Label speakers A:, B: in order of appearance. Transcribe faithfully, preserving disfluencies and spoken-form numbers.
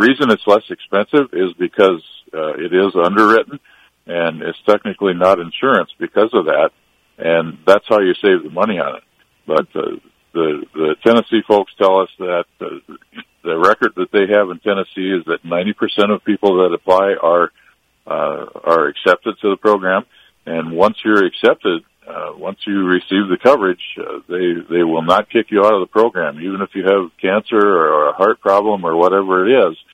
A: reason it's less expensive is because uh, it is underwritten, and it's technically not insurance because of that, and that's how you save the money on it. But uh, the the Tennessee folks tell us that uh, the record that they have in Tennessee is that ninety percent of people that apply are uh, are accepted to the program, and once you're accepted, uh, once you receive the coverage, uh, they they will not kick you out of the program, even if you have cancer or a heart problem or whatever it is.